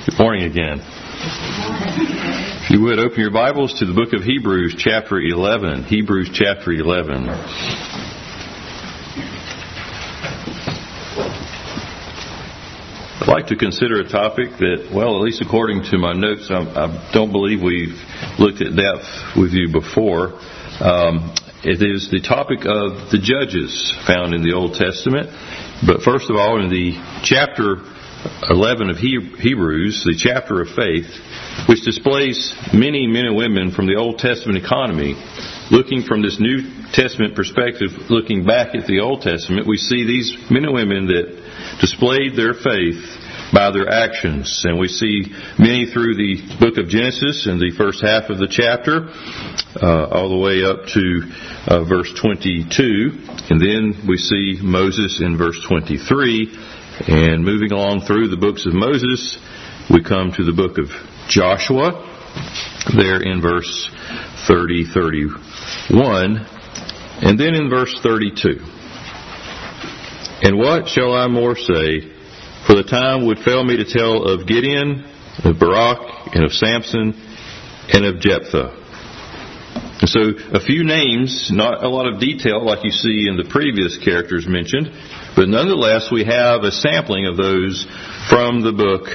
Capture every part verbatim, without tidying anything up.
Good morning again. If you would, open your Bibles to the book of Hebrews, chapter eleven. Hebrews, chapter eleven. I'd like to consider a topic that, well, at least according to my notes, I, I don't believe we've looked at depth with you before. Um, it is the topic of the judges found in the Old Testament. But first of all, in the chapter eleven of Hebrews, the chapter of faith, which displays many men and women from the Old Testament economy, looking from this New Testament perspective, looking back at the Old Testament, we see these men and women that displayed their faith by their actions. And we see many through the book of Genesis in the first half of the chapter, uh, all the way up to uh, verse twenty-two. And then we see Moses in verse twenty-three. And moving along through the books of Moses, we come to the book of Joshua, there in verse thirty, thirty-one, and then in verse thirty-two. And what shall I more say? For the time would fail me to tell of Gideon, of Barak, and of Samson, and of Jephthah. And so a few names, not a lot of detail like you see in the previous characters mentioned, but nonetheless we have a sampling of those from the book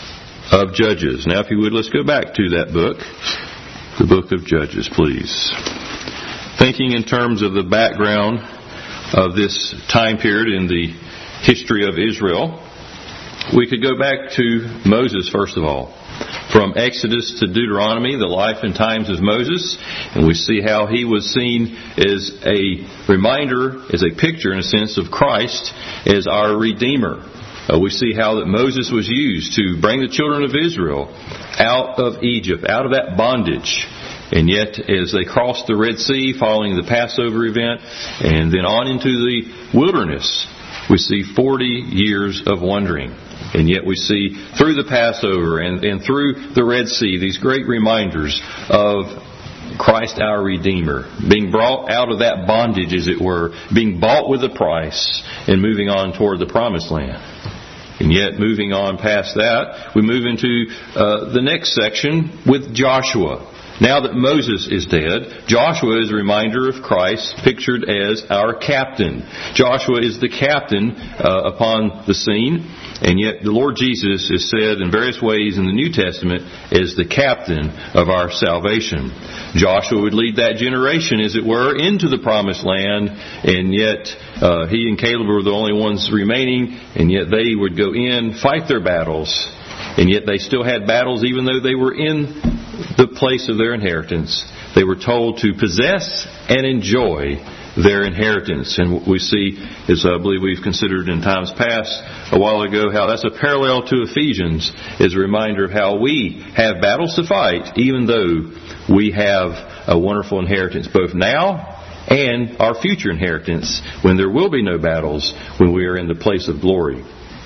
of Judges. Now if you would, let's go back to that book, the book of Judges, please. Thinking in terms of the background of this time period in the history of Israel, we could go back to Moses first of all. From Exodus to Deuteronomy, the life and times of Moses, and we see how he was seen as a reminder, as a picture in a sense of Christ as our Redeemer. Uh, we see how that Moses was used to bring the children of Israel out of Egypt, out of that bondage. And yet, as they crossed the Red Sea following the Passover event, and then on into the wilderness, we see forty years of wandering. And yet we see through the Passover and, and through the Red Sea these great reminders of Christ our Redeemer, being brought out of that bondage, as it were, being bought with a price, and moving on toward the Promised Land. And yet, moving on past that, we move into uh, the next section with Joshua. Now that Moses is dead, Joshua is a reminder of Christ, pictured as our captain. Joshua is the captain uh, upon the scene, and yet the Lord Jesus is said in various ways in the New Testament as the captain of our salvation. Joshua would lead that generation, as it were, into the Promised Land, and yet uh, he and Caleb were the only ones remaining, and yet they would go in, fight their battles, and yet they still had battles even though they were in the place of their inheritance. They were told to possess and enjoy their inheritance. And we see, as I believe we've considered in times past a while ago, how that's a parallel to Ephesians, is a reminder of how we have battles to fight, even though we have a wonderful inheritance, both now and our future inheritance, when there will be no battles, when we are in the place of glory.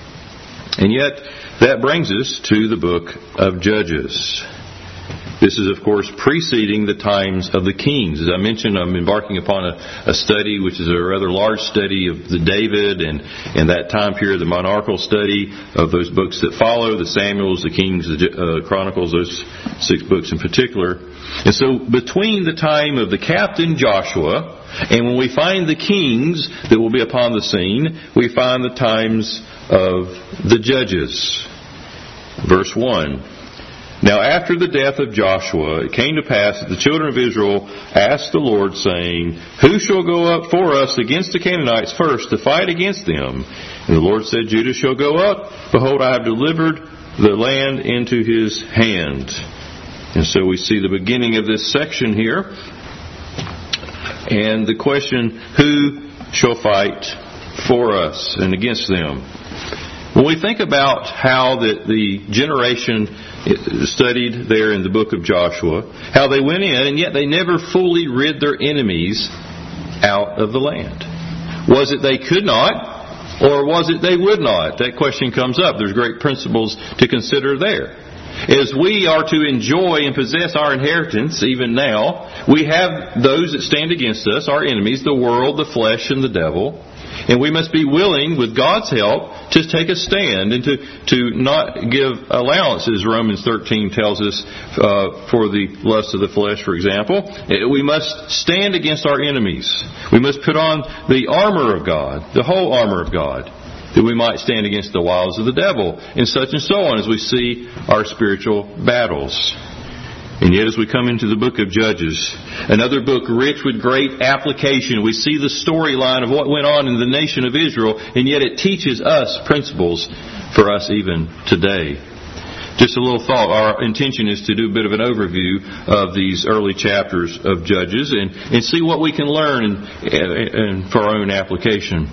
And yet, that brings us to the book of Judges. This is, of course, preceding the times of the kings. As I mentioned, I'm embarking upon a, a study, which is a rather large study of the David and, and that time period, the monarchical study of those books that follow, the Samuels, the Kings, the uh, Chronicles, those six books in particular. And so between the time of the captain Joshua and when we find the kings that will be upon the scene, we find the times of the judges. Verse one. Now after the death of Joshua, it came to pass that the children of Israel asked the Lord, saying, Who shall go up for us against the Canaanites first to fight against them? And the Lord said, Judah shall go up. Behold, I have delivered the land into his hand. And so we see the beginning of this section here. And the question, who shall fight for us and against them? When we think about how that the generation studied there in the book of Joshua, how they went in and yet they never fully rid their enemies out of the land. Was it they could not, or was it they would not? That question comes up. There's great principles to consider there. As we are to enjoy and possess our inheritance, even now, we have those that stand against us, our enemies, the world, the flesh, and the devil. And we must be willing, with God's help, to take a stand and to, to not give allowance, as Romans thirteen tells us, uh, for the lust of the flesh, for example. We must stand against our enemies. We must put on the armor of God, the whole armor of God, that we might stand against the wiles of the devil, and such and so on, as we see our spiritual battles. And yet, as we come into the book of Judges, another book rich with great application, we see the storyline of what went on in the nation of Israel, and yet it teaches us principles for us even today. Just a little thought. Our intention is to do a bit of an overview of these early chapters of Judges and, and see what we can learn and, and for our own application.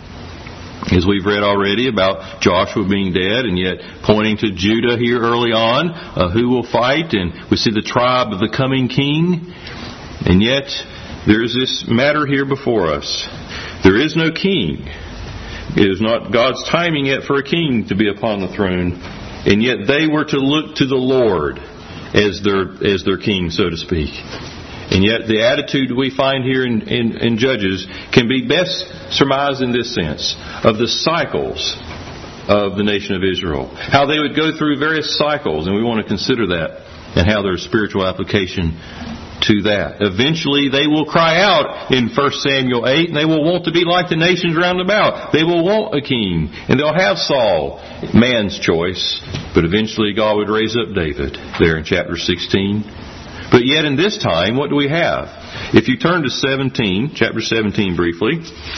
As we've read already about Joshua being dead, and yet pointing to Judah here early on, uh, who will fight, and we see the tribe of the coming king. And yet, there's this matter here before us. There is no king. It is not God's timing yet for a king to be upon the throne, and yet they were to look to the Lord as their as their king, so to speak. And yet the attitude we find here in, in, in Judges can be best surmised in this sense, of the cycles of the nation of Israel. How they would go through various cycles, and we want to consider that, and how there's spiritual application to that. Eventually they will cry out in First Samuel eight, and they will want to be like the nations round about. They will want a king, and they'll have Saul, man's choice, but eventually God would raise up David there in chapter sixteen. But yet in this time, what do we have? If you turn to seventeen, chapter seventeen briefly,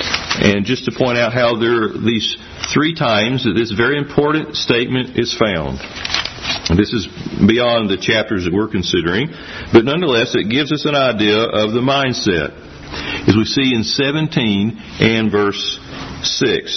and just to point out how there are these three times that this very important statement is found. And this is beyond the chapters that we're considering, but nonetheless it gives us an idea of the mindset. As we see in seventeen and verse six,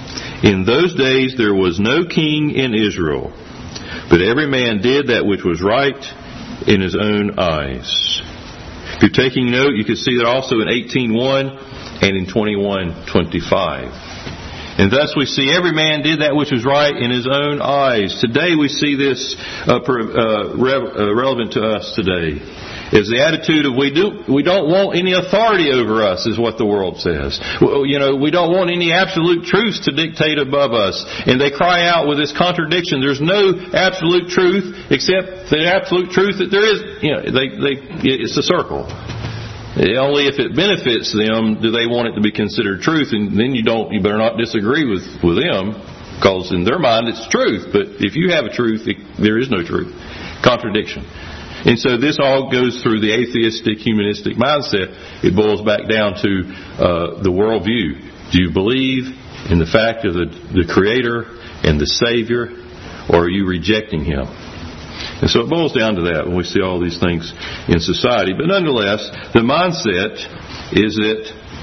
in those days there was no king in Israel, but every man did that which was right in his own eyes. If you're taking note, you can see that also in eighteen one and in twenty-one twenty-five. And thus we see every man did that which was right in his own eyes. Today we see this uh, uh, re- uh, relevant to us today. Is the attitude of we do we don't want any authority over us, is what the world says. Well, you know, we don't want any absolute truths to dictate above us. And they cry out with this contradiction. There's no absolute truth except the absolute truth that there is. You know, they they it's a circle. Only if it benefits them do they want it to be considered truth, and then you don't you better not disagree with with them, because in their mind it's truth. But if you have a truth, it, there is no truth. Contradiction. And so this all goes through the atheistic, humanistic mindset. It boils back down to uh, the worldview. Do you believe in the fact of the, the Creator and the Savior, or are you rejecting Him? And so it boils down to that when we see all these things in society. But nonetheless, the mindset is that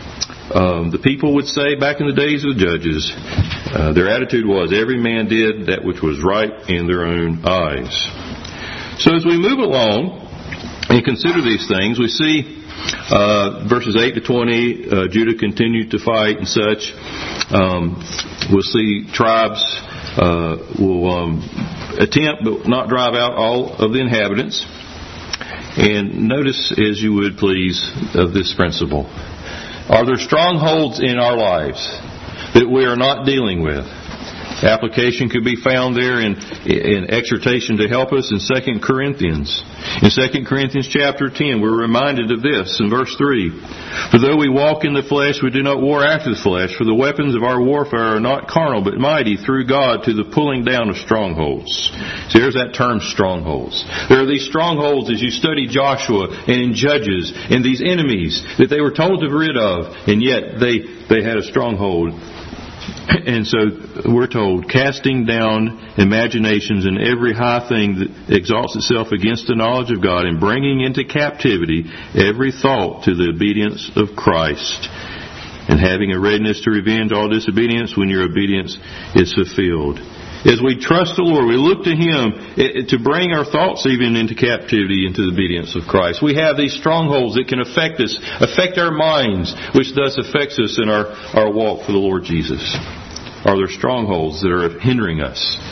um, the people would say back in the days of the Judges, uh, their attitude was every man did that which was right in their own eyes. So as we move along and consider these things, we see uh, verses eight to twenty, uh, Judah continued to fight and such. Um, we'll see tribes uh, will um, attempt but not drive out all of the inhabitants. And notice, as you would please, of this principle. Are there strongholds in our lives that we are not dealing with? Application could be found there in, in exhortation to help us in Second Corinthians. In Second Corinthians chapter ten, we're reminded of this in verse three. For though we walk in the flesh, we do not war after the flesh. For the weapons of our warfare are not carnal, but mighty through God to the pulling down of strongholds. So there's that term, strongholds. There are these strongholds as you study Joshua and in Judges, and these enemies that they were told to get rid of, and yet they, they had a stronghold. And so we're told, casting down imaginations and every high thing that exalts itself against the knowledge of God, and bringing into captivity every thought to the obedience of Christ, and having a readiness to revenge all disobedience when your obedience is fulfilled. As we trust the Lord, we look to Him to bring our thoughts even into captivity, into the obedience of Christ. We have these strongholds that can affect us, affect our minds, which thus affects us in our, our walk for the Lord Jesus. Are there strongholds that are hindering us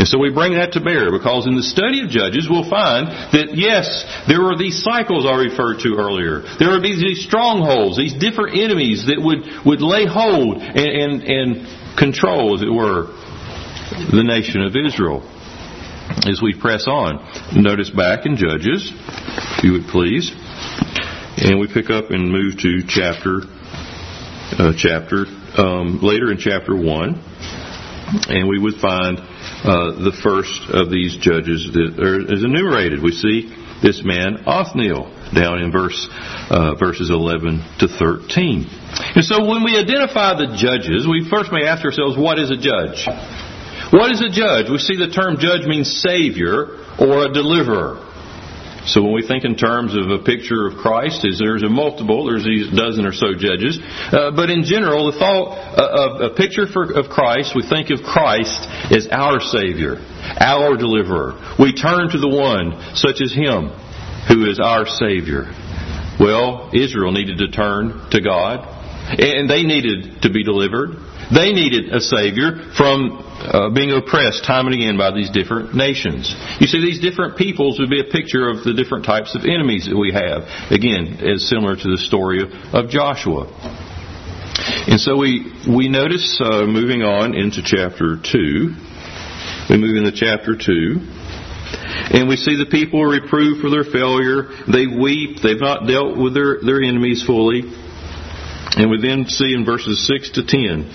And so we bring that to bear because in the study of Judges we'll find that, yes, there were these cycles I referred to earlier. There were these, these strongholds, these different enemies that would, would lay hold and, and, and control, as it were, the nation of Israel. As we press on, notice back in Judges, if you would please, and we pick up and move to chapter, uh, chapter um, later in chapter one, and we would find Uh, the first of these judges that are, is enumerated. We see this man Othniel down in verse uh, verses eleven to thirteen. And so when we identify the judges, we first may ask ourselves, what is a judge? What is a judge? We see the term judge means savior or a deliverer. So when we think in terms of a picture of Christ, is there's a multiple, there's these dozen or so judges. Uh, but in general, the thought of a picture for, of Christ, we think of Christ as our Savior, our deliverer. We turn to the one such as Him who is our Savior. Well, Israel needed to turn to God, and they needed to be delivered. They needed a Savior from uh, being oppressed time and again by these different nations. You see, these different peoples would be a picture of the different types of enemies that we have. Again, as similar to the story of, of Joshua. And so we, we notice, uh, moving on into chapter two, we move into chapter two, and we see the people are reproved for their failure. They weep. They've not dealt with their, their enemies fully. And we then see in verses six to ten,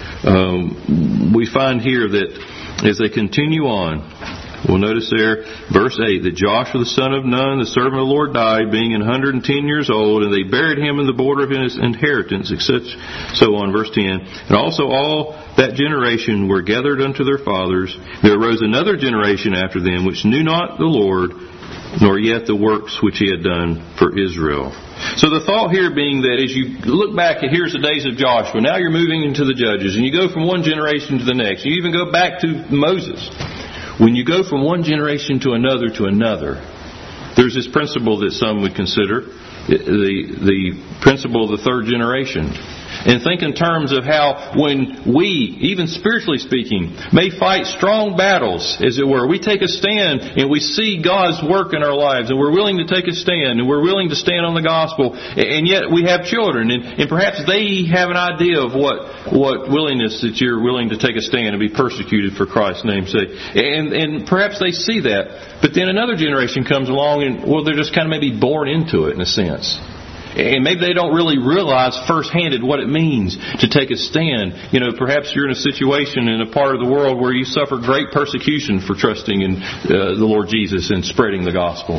Um, we find here that as they continue on, we'll notice there, verse eight, that Joshua the son of Nun, the servant of the Lord, died, being one hundred ten years old, and they buried him in the border of his inheritance, et cetera. So on, verse ten. And also all that generation were gathered unto their fathers. There arose another generation after them, which knew not the Lord, nor yet the works which He had done for Israel. So the thought here being that as you look back at here's the days of Joshua, now you're moving into the Judges, and you go from one generation to the next. You even go back to Moses. When you go from one generation to another to another, there's this principle that some would consider the the principle of the third generation. And think in terms of how when we, even spiritually speaking, may fight strong battles, as it were. We take a stand and we see God's work in our lives, and we're willing to take a stand, and we're willing to stand on the gospel. And yet we have children, and, and perhaps they have an idea of what, what willingness that you're willing to take a stand and be persecuted for Christ's name's sake. And, and perhaps they see that. But then another generation comes along and, well, they're just kind of maybe born into it in a sense. And maybe they don't really realize first-handed what it means to take a stand. You know, perhaps you're in a situation in a part of the world where you suffer great persecution for trusting in uh, the Lord Jesus and spreading the gospel.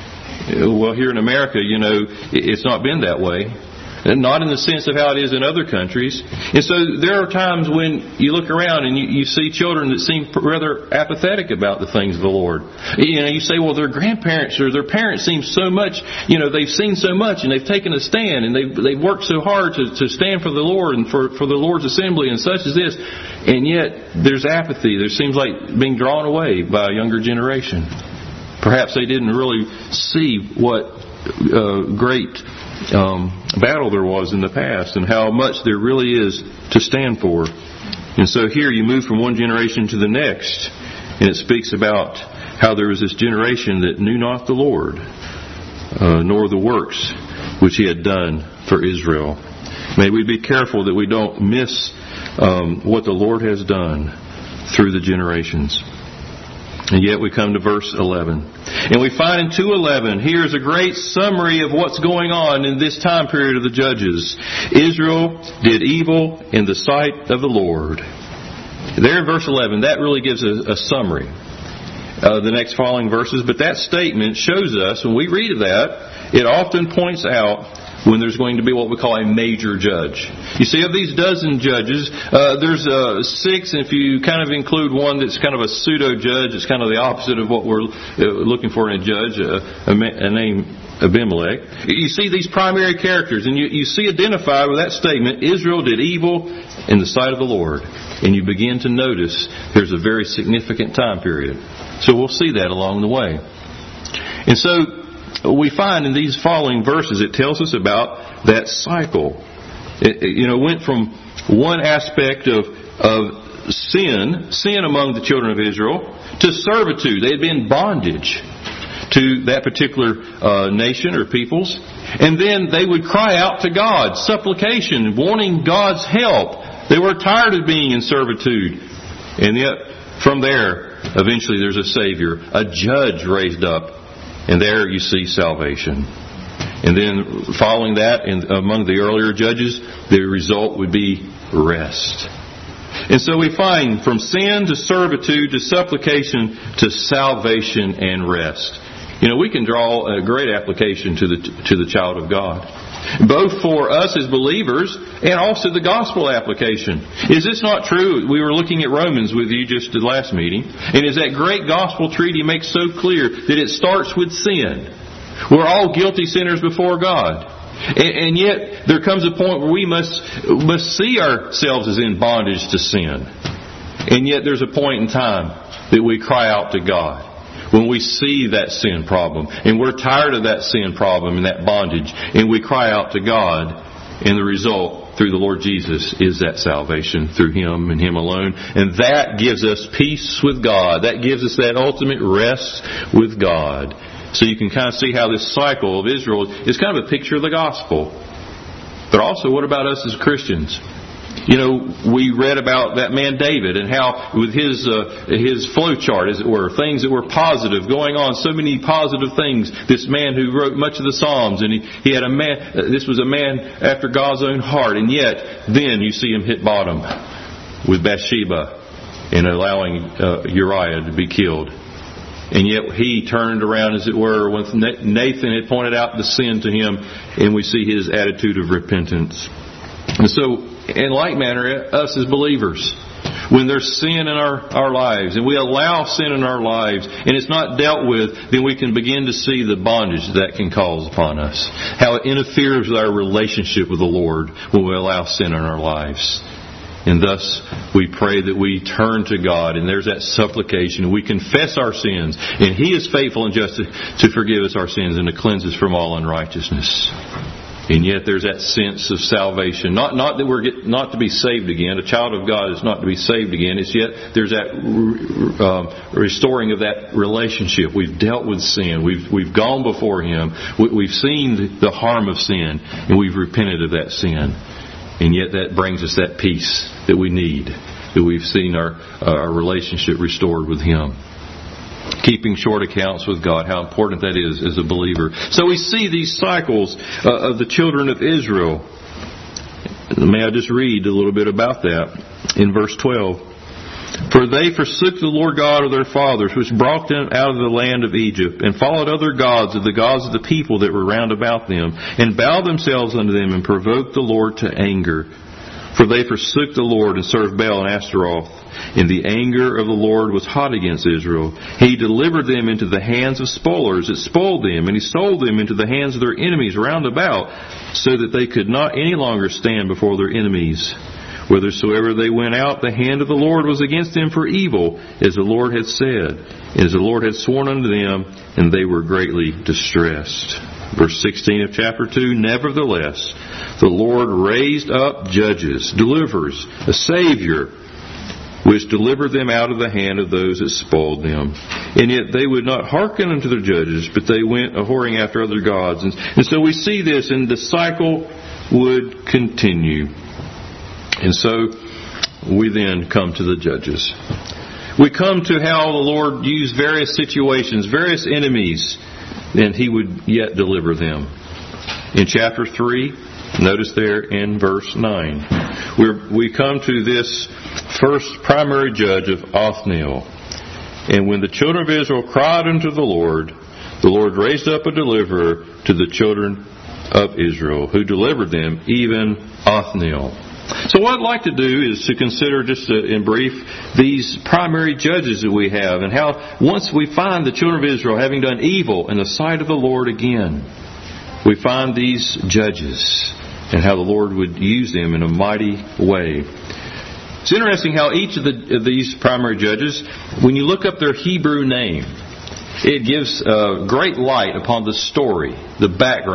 Well, here in America, you know, it's not been that way. And not in the sense of how it is in other countries. And so there are times when you look around and you, you see children that seem rather apathetic about the things of the Lord. You know, you say, well, their grandparents or their parents seem so much, you know, they've seen so much and they've taken a stand and they've, they've worked so hard to, to stand for the Lord and for, for the Lord's assembly and such as this. And yet there's apathy. There seems like being drawn away by a younger generation. Perhaps they didn't really see what uh, great Um, battle there was in the past and how much there really is to stand for. And so here you move from one generation to the next, and it speaks about how there was this generation that knew not the Lord, uh, nor the works which He had done for Israel. May we be careful that we don't miss um, what the Lord has done through the generations. And yet we come to verse eleven. And we find in two eleven, here's a great summary of what's going on in this time period of the Judges. Israel did evil in the sight of the Lord. There in verse eleven, that really gives a, a summary of the next following verses. But that statement shows us, when we read that, it often points out when there's going to be what we call a major judge. You see, of these dozen judges, uh, there's uh, six, and if you kind of include one that's kind of a pseudo-judge, it's kind of the opposite of what we're uh, looking for in a judge, uh, a, a name Abimelech. You see these primary characters, and you, you see identified with that statement, Israel did evil in the sight of the Lord. And you begin to notice there's a very significant time period. So we'll see that along the way. And so we find in these following verses, it tells us about that cycle. It, you know, went from one aspect of of sin, sin among the children of Israel, to servitude. They had been in bondage to that particular uh, nation or peoples. And then they would cry out to God, supplication, wanting God's help. They were tired of being in servitude. And yet, from there, eventually there's a Savior, a judge raised up. And there you see salvation. And then following that, in, among the earlier judges, the result would be rest. And so we find from sin to servitude to supplication to salvation and rest. You know, we can draw a great application to the to the child of God, both for us as believers and also the gospel application. Is this not true? We were looking at Romans with you just the last meeting, and is that great gospel treaty makes so clear that it starts with sin. We're all guilty sinners before God. And, and yet there comes a point where we must must see ourselves as in bondage to sin. And yet there's a point in time that we cry out to God when we see that sin problem, and we're tired of that sin problem and that bondage, and we cry out to God, and the result through the Lord Jesus is that salvation through Him and Him alone. And that gives us peace with God. That gives us that ultimate rest with God. So you can kind of see how this cycle of Israel is kind of a picture of the gospel. But also, what about us as Christians? You know, we read about that man David and how with his uh, his flow chart, as it were, things that were positive going on, so many positive things. This man who wrote much of the Psalms, and he, he had a man, uh, this was a man after God's own heart. And yet, then you see him hit bottom with Bathsheba and allowing uh, Uriah to be killed. And yet he turned around, as it were, when Nathan had pointed out the sin to him, and we see his attitude of repentance. And so, in like manner, us as believers, when there's sin in our, our lives, and we allow sin in our lives, and it's not dealt with, then we can begin to see the bondage that can cause upon us. How it interferes with our relationship with the Lord when we allow sin in our lives. And thus, we pray that we turn to God, and there's that supplication, and we confess our sins, and He is faithful and just to, to forgive us our sins and to cleanse us from all unrighteousness. And yet there's that sense of salvation. Not not that we're get, not to be saved again. A child of God is not to be saved again. It's yet there's that uh, restoring of that relationship. We've dealt with sin. We've we've gone before Him. We, we've seen the harm of sin, and we've repented of that sin. And yet that brings us that peace that we need. That we've seen our uh, our relationship restored with Him. Keeping short accounts with God, how important that is as a believer. So we see these cycles uh, of the children of Israel. May I just read a little bit about that in verse twelve. For they forsook the Lord God of their fathers, which brought them out of the land of Egypt, and followed other gods of the gods of the people that were round about them, and bowed themselves unto them, and provoked the Lord to anger. For they forsook the Lord and served Baal and Ashtaroth. And the anger of the Lord was hot against Israel. He delivered them into the hands of spoilers that spoiled them, and He sold them into the hands of their enemies round about, so that they could not any longer stand before their enemies. Whithersoever they went out, the hand of the Lord was against them for evil, as the Lord had said, as the Lord had sworn unto them, and they were greatly distressed. Verse sixteen of chapter two, nevertheless, the Lord raised up judges, deliverers, a Savior, which delivered them out of the hand of those that spoiled them. And yet they would not hearken unto their judges, but they went a-whoring after other gods. And, and so we see this, and the cycle would continue. And so we then come to the judges. We come to how the Lord used various situations, various enemies, and He would yet deliver them. In chapter three, notice there in verse nine, we're, we come to this first primary judge of Othniel. And when the children of Israel cried unto the Lord, the Lord raised up a deliverer to the children of Israel, who delivered them, even Othniel. So what I'd like to do is to consider just in brief these primary judges that we have, and how once we find the children of Israel having done evil in the sight of the Lord again, we find these judges and how the Lord would use them in a mighty way. It's interesting how each of, the, of these primary judges, when you look up their Hebrew name, it gives uh, great light upon the story, the background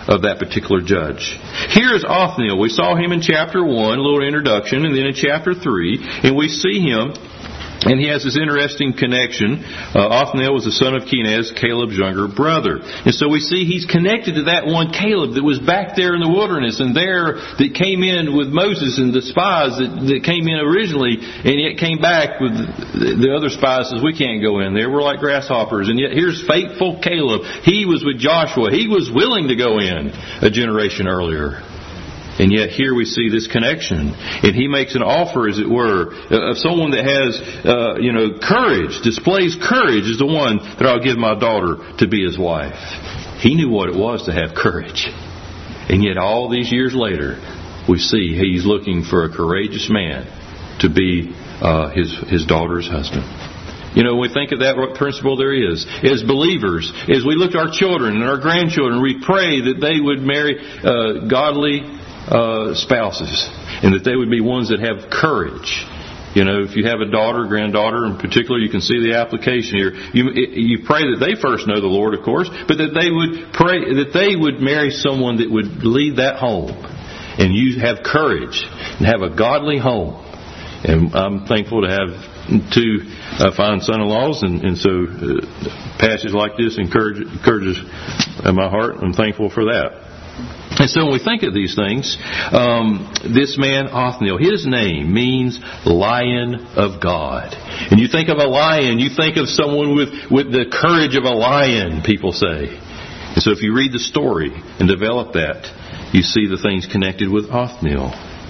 of that particular judge. Here's Othniel. We saw him in chapter one, a little introduction, and then in chapter three, and we see him. And he has this interesting connection. Uh, Othniel was the son of Kenaz, Caleb's younger brother. And so we see he's connected to that one Caleb that was back there in the wilderness and there that came in with Moses and the spies that, that came in originally and yet came back with the other spies says, we can't go in there. We're like grasshoppers. And yet here's faithful Caleb. He was with Joshua. He was willing to go in a generation earlier. And yet here we see this connection. And he makes an offer, as it were, of someone that has, uh, you know, courage, displays courage is the one that I'll give my daughter to be his wife. He knew what it was to have courage. And yet all these years later, we see he's looking for a courageous man to be uh, his, his daughter's husband. You know, when we think of that principle there is. As believers, as we look at our children and our grandchildren, we pray that they would marry uh, godly Uh, spouses, and that they would be ones that have courage. You know, if you have a daughter, granddaughter in particular, you can see the application here. You you pray that they first know the Lord, of course, but that they would pray that they would marry someone that would lead that home, and you have courage and have a godly home. And I'm thankful to have two uh, fine son-in-laws, and, and so uh, passages like this encourage, encourages my heart. I'm thankful for that. And so when we think of these things, um, this man, Othniel, his name means Lion of God. And you think of a lion, you think of someone with, with the courage of a lion, people say. And so if you read the story and develop that, you see the things connected with Othniel.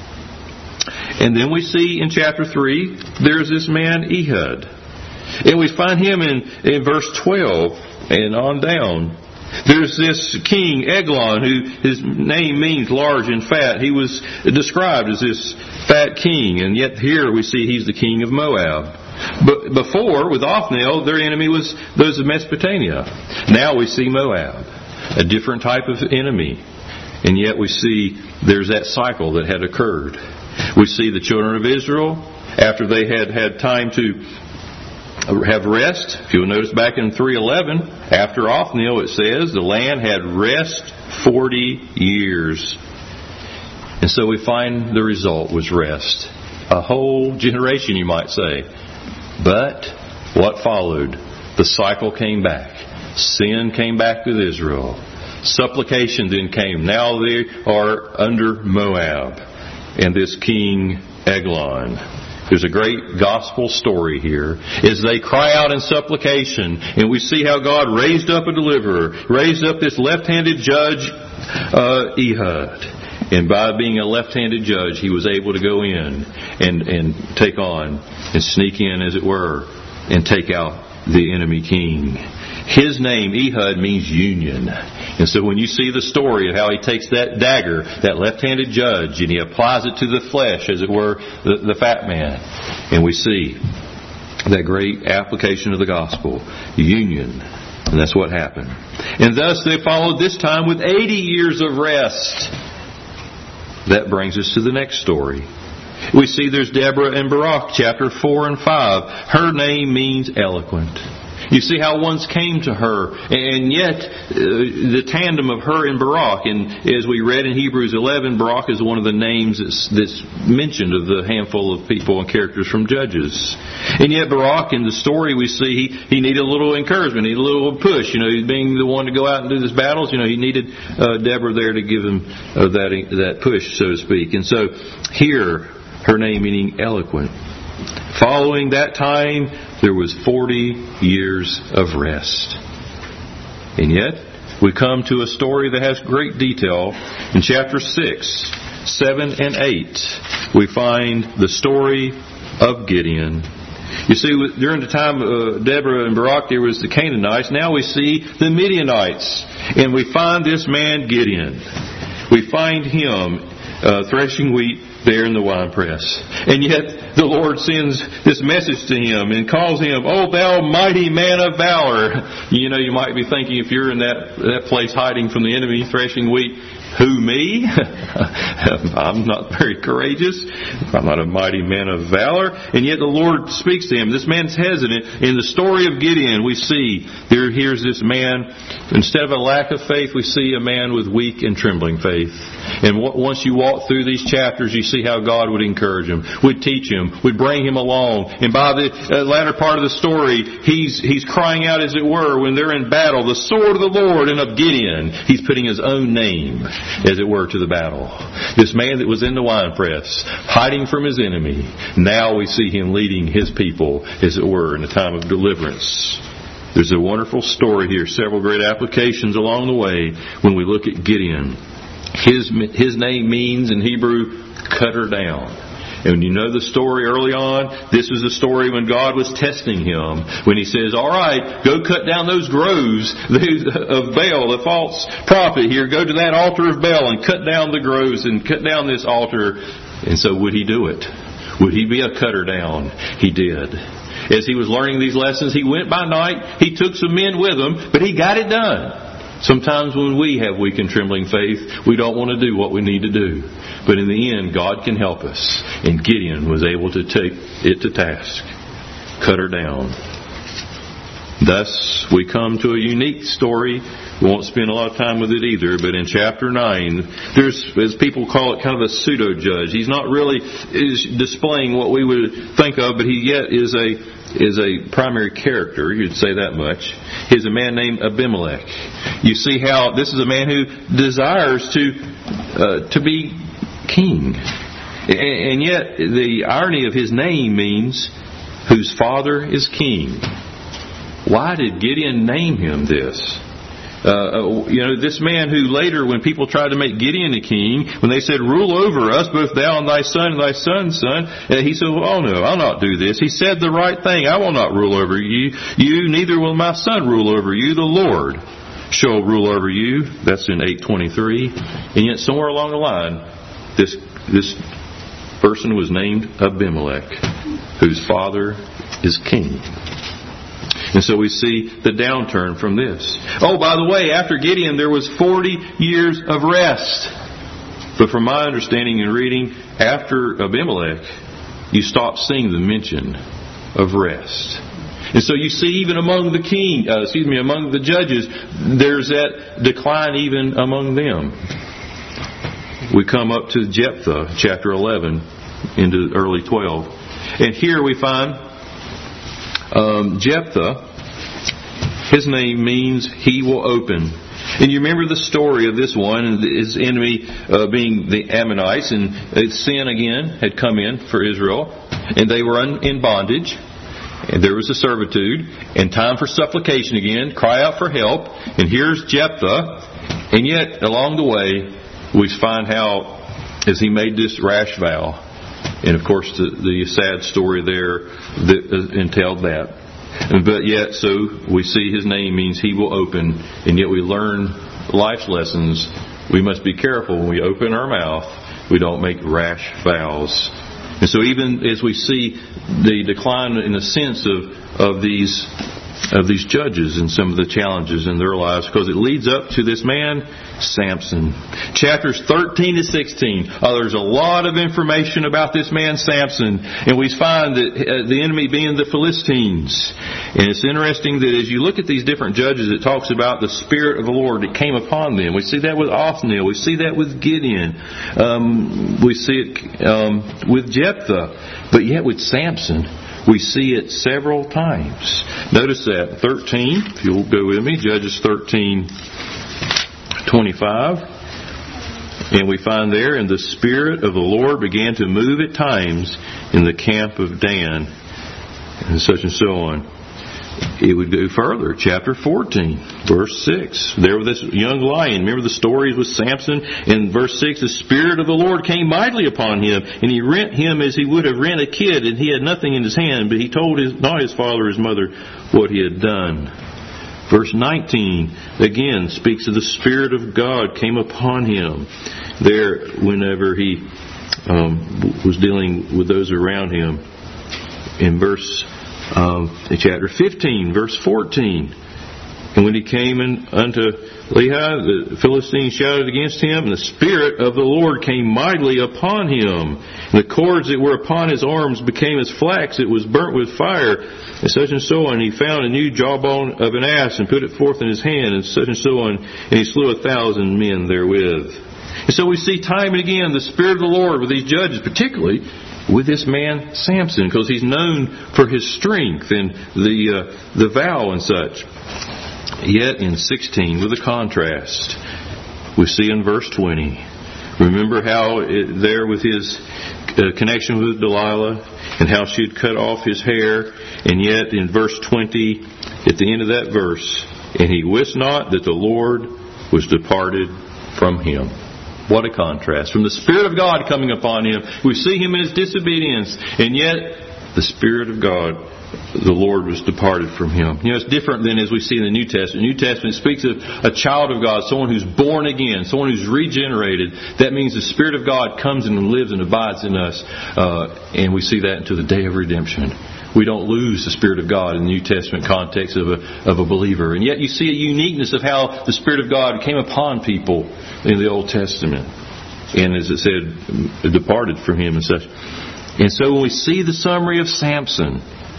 And then we see in chapter three, there's this man Ehud. And we find him in, in verse twelve and on down. There's this king, Eglon, who his name means large and fat. He was described as this fat king, and yet here we see he's the king of Moab. But before, with Othniel, their enemy was those of Mesopotamia. Now we see Moab, a different type of enemy. And yet we see there's that cycle that had occurred. We see the children of Israel, after they had had time to have rest. If you'll notice back in three eleven, after Othniel it says the land had rest forty years. And so we find the result was rest. A whole generation, you might say. But what followed? The cycle came back. Sin came back with Israel. Supplication then came. Now they are under Moab and this king Eglon. There's a great gospel story here as they cry out in supplication, and we see how God raised up a deliverer, raised up this left-handed judge, uh, Ehud. And by being a left-handed judge, he was able to go in and, and take on and sneak in, as it were, and take out the enemy king. His name, Ehud, means union. And so when you see the story of how he takes that dagger, that left-handed judge, and he applies it to the flesh, as it were, the, the fat man, and we see that great application of the gospel, union. And that's what happened. And thus they followed this time with eighty years of rest. That brings us to the next story. We see there's Deborah and Barak, chapter four and five. Her name means eloquent. You see how once came to her, and yet uh, the tandem of her and Barak. And as we read in Hebrews eleven, Barak is one of the names that's, that's mentioned of the handful of people and characters from Judges. And yet Barak, in the story we see, he, he needed a little encouragement, he needed a little push. You know, being the one to go out and do these battles, you know, he needed uh, Deborah there to give him uh, that, that push, so to speak. And so here, her name meaning eloquent. Following that time, there was forty years of rest. And yet, we come to a story that has great detail. In chapter six, seven, and eight, we find the story of Gideon. You see, during the time of Deborah and Barak, there was the Canaanites. Now we see the Midianites. And we find this man Gideon. We find him uh, threshing wheat there in the winepress. And yet the Lord sends this message to him and calls him, "Oh, thou mighty man of valor." You know, you might be thinking, if you're in that, that place hiding from the enemy, threshing wheat, who, me? I'm not very courageous. I'm not a mighty man of valor. And yet the Lord speaks to him. This man's hesitant. In the story of Gideon, we see there, here's this man, instead of a lack of faith, we see a man with weak and trembling faith. And once you walk through these chapters, you see how God would encourage him, would teach him, would bring him along. And by the latter part of the story, he's he's crying out, as it were, when they're in battle, the sword of the Lord. And of Gideon, he's putting his own name, as it were, to the battle. This man that was in the winepress, hiding from his enemy, now we see him leading his people, as it were, in a time of deliverance. There's a wonderful story here, several great applications along the way when we look at Gideon. His, his name means in Hebrew, cutter down. And you know the story early on. This was the story when God was testing him. When He says, all right, go cut down those groves of Baal, the false prophet here. Go to that altar of Baal and cut down the groves and cut down this altar. And so would he do it? Would he be a cutter down? He did. As he was learning these lessons, he went by night. He took some men with him, but he got it done. Sometimes when we have weak and trembling faith, we don't want to do what we need to do. But in the end, God can help us. And Gideon was able to take it to task. Cut her down. Thus, we come to a unique story. We won't spend a lot of time with it either, but in chapter nine, there's, as people call it, kind of a pseudo-judge. He's not really is displaying what we would think of, but he yet is a is a primary character, you'd say that much. He's a man named Abimelech. You see how this is a man who desires to uh, to be king. And yet, the irony of his name means, whose father is king. Why did Gideon name him this? Uh, you know, this man who later, when people tried to make Gideon a king, when they said, rule over us, both thou and thy son and thy son's son, uh, he said, well, oh no, I'll not do this. He said the right thing. I will not rule over you. You, neither will my son rule over you. The Lord shall rule over you. That's in eight twenty-three. And yet somewhere along the line, this, this person was named Abimelech, whose father is king. And so we see the downturn from this. Oh, by the way, after Gideon, there was forty years of rest. But from my understanding and reading, after Abimelech, you stop seeing the mention of rest. And so you see even among the king, uh, excuse me, among the judges, there's that decline even among them. We come up to Jephthah, chapter eleven, into early twelve. And here we find Um, Jephthah, his name means he will open. And you remember the story of this one, and his enemy uh, being the Ammonites, and sin again had come in for Israel, and they were in bondage, and there was a servitude, and time for supplication again, cry out for help, and here's Jephthah, and yet along the way we find how, as he made this rash vow, and of course the, the sad story there that entailed that. But yet, so we see his name means he will open, and yet we learn life's lessons. We must be careful when we open our mouth, we don't make rash vows. And so even as we see the decline in the sense of, of these of these judges and some of the challenges in their lives, because it leads up to this man, Samson. Chapters thirteen to sixteen. Oh, there's a lot of information about this man, Samson. And we find that uh, the enemy being the Philistines. And it's interesting that as you look at these different judges, it talks about the Spirit of the Lord that came upon them. We see that with Othniel. We see that with Gideon. Um, we see it um, with Jephthah. But yet with Samson, we see it several times. Notice that thirteen, if you'll go with me, Judges thirteen twenty-five. And we find there, and the Spirit of the Lord began to move at times in the camp of Dan, and such and so on. It would go further. Chapter fourteen, verse six. There was this young lion. Remember the stories with Samson? In verse six, the Spirit of the Lord came mightily upon him, and he rent him as he would have rent a kid, and he had nothing in his hand, but he told his, not his father or his mother what he had done. Verse nineteen, again, speaks of the Spirit of God came upon him. There, whenever he um, was dealing with those around him. In verse um, in chapter fifteen, verse fourteen, and when he came in unto Lehi, the Philistines shouted against him, and the Spirit of the Lord came mightily upon him. And the cords that were upon his arms became as flax that was burnt with fire, and such and so on. He found a new jawbone of an ass, and put it forth in his hand, and such and so on. And he slew a thousand men therewith. And so we see time and again the Spirit of the Lord with these judges, particularly with this man Samson, because he's known for his strength and the uh, the vow and such. Yet in sixteen, with a contrast, we see in verse twenty, remember how it, there with his uh, connection with Delilah and how she had cut off his hair, and yet in verse twenty, at the end of that verse, and he wist not that the Lord was departed from him. What a contrast. From the Spirit of God coming upon him, we see him in his disobedience, and yet the Spirit of God, the Lord, was departed from him. You know, it's different than as we see in the New Testament. The New Testament speaks of a child of God, someone who's born again, someone who's regenerated. That means the Spirit of God comes and lives and abides in us, uh, and we see that until the day of redemption. We don't lose the Spirit of God in the New Testament context of a, of a believer. And yet you see a uniqueness of how the Spirit of God came upon people in the Old Testament. And as it said, departed from him and such. And so when we see the summary of Samson,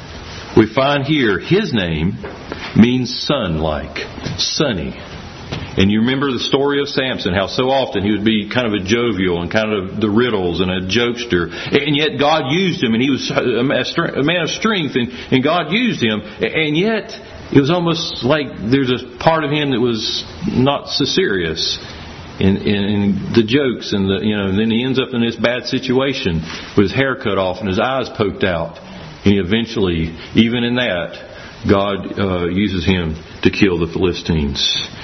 we find here his name means son-like, sunny. And you remember the story of Samson, how so often he would be kind of a jovial and kind of the riddles and a jokester. And yet God used him, and he was a man of strength, and, and God used him. And yet it was almost like there's a part of him that was not so serious in, in, in the jokes, and the, you know, and then he ends up in this bad situation with his hair cut off and his eyes poked out. And eventually, even in that, God uh, uses him to kill the Philistines.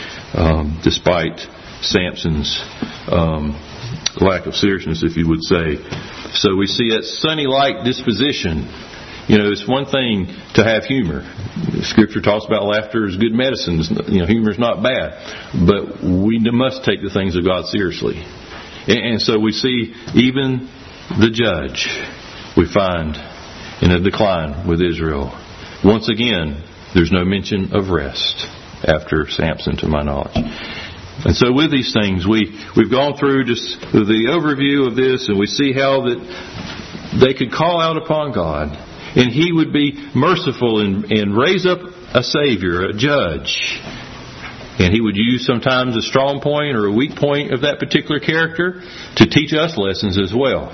Um, despite Samson's um, lack of seriousness, if you would say. So we see that sunny-like disposition. You know, it's one thing to have humor. Scripture talks about laughter is good medicine. You know, humor is not bad. But we must take the things of God seriously. And, and so we see even the judge, we find, in a decline with Israel. Once again, there's no mention of rest after Samson, to my knowledge. And so with these things, we, we've gone through just the overview of this, and we see how that they could call out upon God, and He would be merciful and, and raise up a Savior, a judge. And He would use sometimes a strong point or a weak point of that particular character to teach us lessons as well.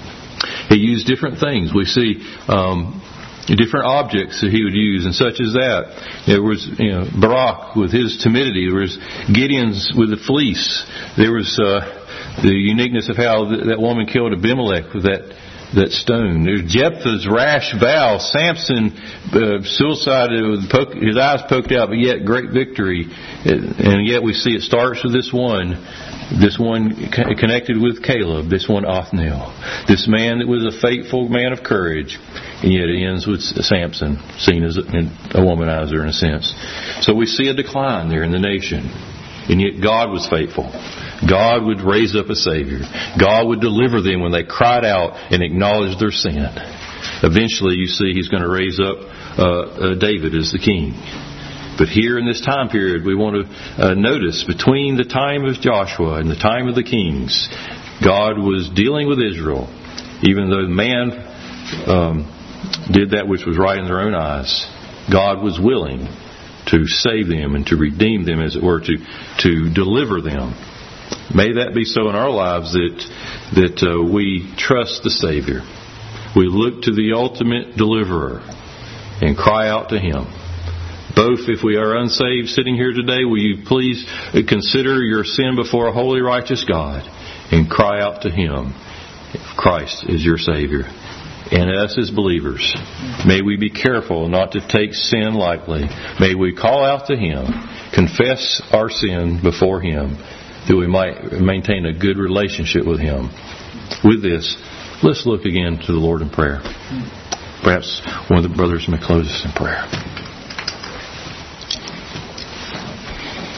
He used different things. We see um, different objects that he would use, and such as that. There was, you know, Barak with his timidity. There was Gideon's with the fleece. There was uh, the uniqueness of how th- that woman killed Abimelech with that that stone. There's Jephthah's rash vow. Samson uh, suicided with poke, his eyes poked out, but yet great victory. And yet we see it starts with this one. This one connected with Caleb, this one Othniel. This man that was a faithful man of courage, and yet it ends with Samson, seen as a, a womanizer in a sense. So we see a decline there in the nation, and yet God was faithful. God would raise up a Savior. God would deliver them when they cried out and acknowledged their sin. Eventually, you see, He's going to raise up uh, uh, David as the king. But here in this time period, we want to uh, notice between the time of Joshua and the time of the kings, God was dealing with Israel, even though man um, did that which was right in their own eyes. God was willing to save them and to redeem them, as it were, to to deliver them. May that be so in our lives, that that uh, we trust the Savior. We look to the ultimate deliverer and cry out to Him. Both, if we are unsaved sitting here today, will you please consider your sin before a holy, righteous God and cry out to Him if Christ is your Savior. And us as believers, may we be careful not to take sin lightly. May we call out to Him, confess our sin before Him, that we might maintain a good relationship with Him. With this, let's look again to the Lord in prayer. Perhaps one of the brothers may close us in prayer.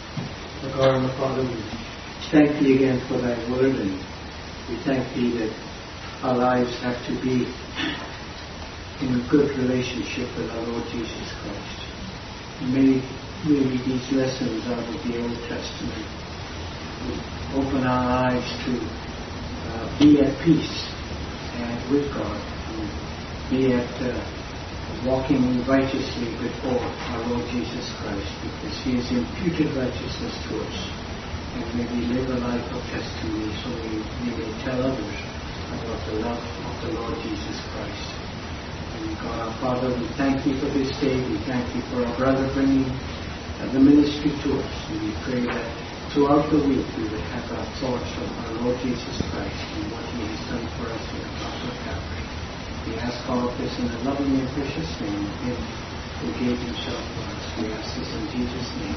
Our Father, we thank Thee again for Thy word, and we thank Thee that our lives have to be in a good relationship with our Lord Jesus Christ. May, maybe these lessons out of the Old Testament will open our eyes to uh, be at peace and with God, and be at uh, walking righteously before our Lord Jesus Christ, because He has imputed righteousness to us. And may we live a life of testimony so we, we may tell others about the love of the Lord Jesus Christ. And God our Father, we thank You for this day. We thank You for our brother bringing uh, the ministry to us. And we pray that throughout the week we would have our thoughts of our Lord Jesus Christ and what He has done for us in the cross of Calvary. We ask all of this in the loving and precious name of Him who gave Himself for us. We ask this in Jesus' name.